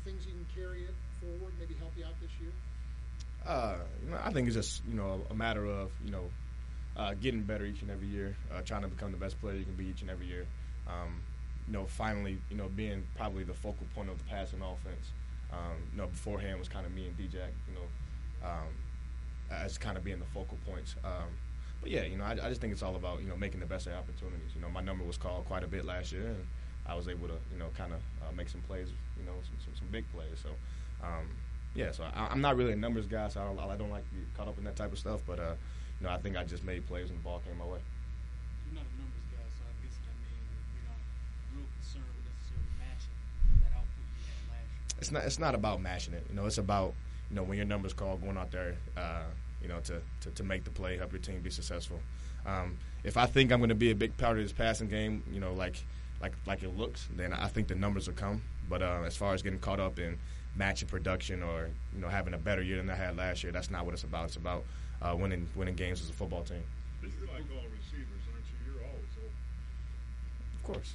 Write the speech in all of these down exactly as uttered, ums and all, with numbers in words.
things you can carry it forward, maybe help you out this year? Uh, you know, I think it's just, you know, a matter of, you know, uh, getting better each and every year, uh, trying to become the best player you can be each and every year. Um, you know, finally, you know, being probably the focal point of the passing offense. Um, you know, beforehand was kind of me and D-Jack, you know, um, as kind of being the focal points. Um, but, yeah, you know, I, I just think it's all about, you know, making the best of opportunities. You know, my number was called quite a bit last year, and I was able to, you know, kind of uh, make some plays, you know, some, some, some big plays. So, um, yeah, so I, I'm not really a numbers guy, so I don't, I don't like to get caught up in that type of stuff. But, uh, you know, I think I just made plays when the ball came my way. You're not a numbers guy, so I guess that means you're not real concerned with necessarily matching that output you had last year. It's not. It's not about matching it. You know, it's about, you know, when your numbers call, going out there, uh, you know, to, to, to make the play, help your team be successful. Um, if I think I'm going to be a big part of this passing game, you know, like like like it looks, then I think the numbers will come. But uh, as far as getting caught up in matching production or, you know, having a better year than I had last year, that's not what it's about. It's about uh, winning winning games as a football team. But you're like all receivers, aren't you? You're always open. Of course.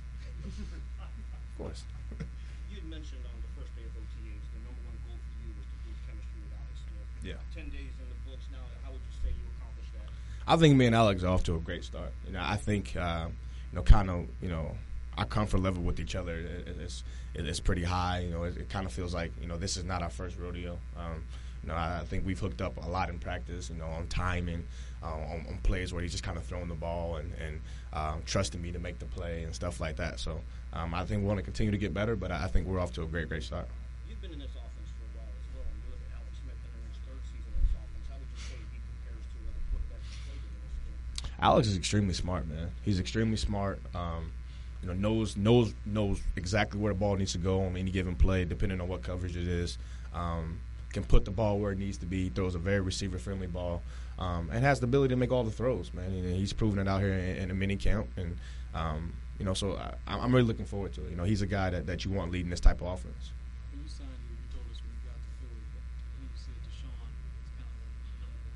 Of course. You had mentioned on the first day of O T As, the number one goal for you was to prove chemistry with Alex Smith. Yeah. Ten days in the books now, how would you say you accomplished that? I think me and Alex are off to a great start. You know, I think, uh, you know, kind of, you know, our comfort level with each other is is pretty high. You know, it, it kind of feels like, you know, this is not our first rodeo. Um, you know, I, I think we've hooked up a lot in practice, you know, on timing, uh, on, on plays where he's just kind of throwing the ball and, and um, trusting me to make the play and stuff like that. So um, I think we want to continue to get better, but I think we're off to a great, great start. You've been in this offense for a while as well, and you look at Alex Smith entering his third season in this offense. How would you say he compares to other quarterbacks who played in this game? Alex is extremely smart, man. He's extremely smart. Um, you know, knows knows knows exactly where the ball needs to go on any given play, depending on what coverage it is. Um, can put the ball where it needs to be. Throws a very receiver-friendly ball, um, and has the ability to make all the throws, man. And he's proven it out here in, in a mini camp, and um, you know, so I, I'm really looking forward to it. You know, he's a guy that, that you want leading this type of offense. When you signed here, you told us when you got to Philly, I think you said Deshaun is kind of the number one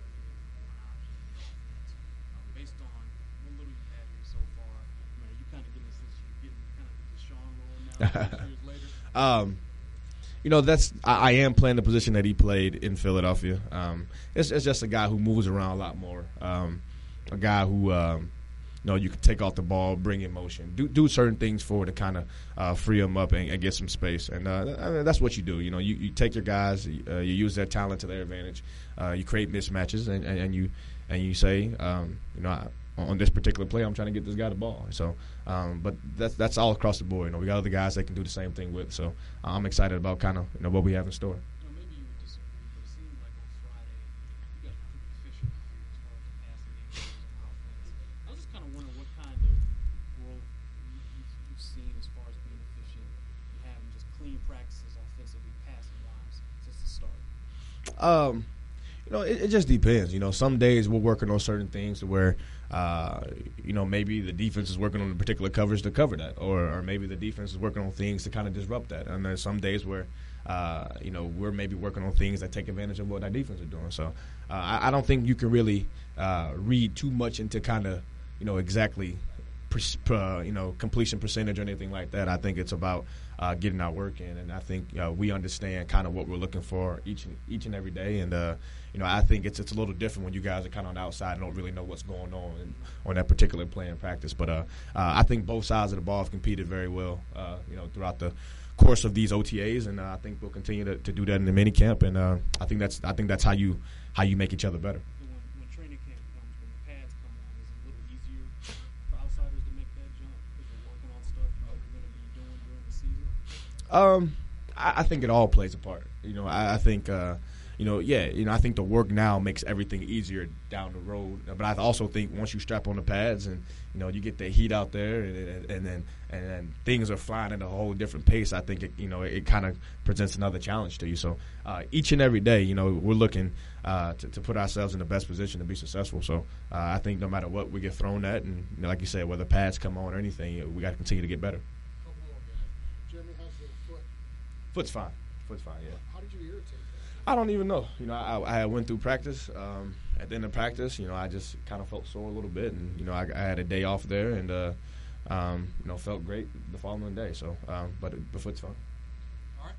option in the offense. Um, based on what little you had here so far, I mean, are you kind of getting a sense you're getting kind of the Deshaun role now, six years later? Um, you know, that's I, I am playing the position that he played in Philadelphia. Um, it's, it's just a guy who moves around a lot more. Um, a guy who, um, you know, you can take off the ball, bring in motion, do do certain things for to kind of uh, free him up and, and get some space. And uh, I mean, that's what you do. You know, you, you take your guys, uh, you use their talent to their advantage. Uh, you create mismatches, and, and, and you and you say, um, you know, I, on this particular play, I'm trying to get this guy the ball. So, um, but that's that's all across the board. You know, we got other guys that can do the same thing with. So, I'm excited about kind of, you know, what we have in store. You know, maybe you would disagree, but it seemed like on Friday you guys were pretty efficient here as far as the passing game goes on offense. I was just kind of wondering what kind of growth you, you've, you've seen as far as being efficient and having just clean practices offensively, passing wise since the start. Um, you know, it, it just depends. You know, some days we're working on certain things to where, uh, you know, maybe the defense is working on a particular coverage to cover that, or, or maybe the defense is working on things to kind of disrupt that. And there's some days where, uh, you know, we're maybe working on things that take advantage of what our defense are doing. So uh, I, I don't think you can really uh, read too much into kind of, you know, exactly, uh, you know, completion percentage or anything like that. I think it's about uh, getting our work in, and I think uh, we understand kind of what we're looking for each and each and every day. And uh, you know, I think it's it's a little different when you guys are kind of on the outside and don't really know what's going on in, on that particular play in practice. But uh, uh, I think both sides of the ball have competed very well, uh, you know, throughout the course of these O T As, and uh, I think we'll continue to, to do that in the mini camp. And uh, I think that's I think that's how you how you make each other better. So when, when training camp comes, when the pads come on, is it a little easier for outsiders to make that jump because they're working on stuff you know they're going to be doing during the season? Um, I, I think it all plays a part. You know, I, I think, uh, you know, yeah, you know, I think the work now makes everything easier down the road. But I also think once you strap on the pads and you know you get the heat out there, and, and, and then and then things are flying at a whole different pace. I think it, you know, it, it kind of presents another challenge to you. So uh, each and every day, you know, we're looking uh, to, to put ourselves in the best position to be successful. So uh, I think no matter what we get thrown at, and you know, like you said, whether pads come on or anything, we got to continue to get better. Couple more guys. Jeremy, how's the foot? Foot's fine. Foot's fine. Yeah. How did you irritate that? I don't even know. You know, I, I went through practice. Um, at the end of practice, you know, I just kind of felt sore a little bit, and you know, I, I had a day off there, and uh, um, you know, felt great the following day. So, um, but the foot's fine.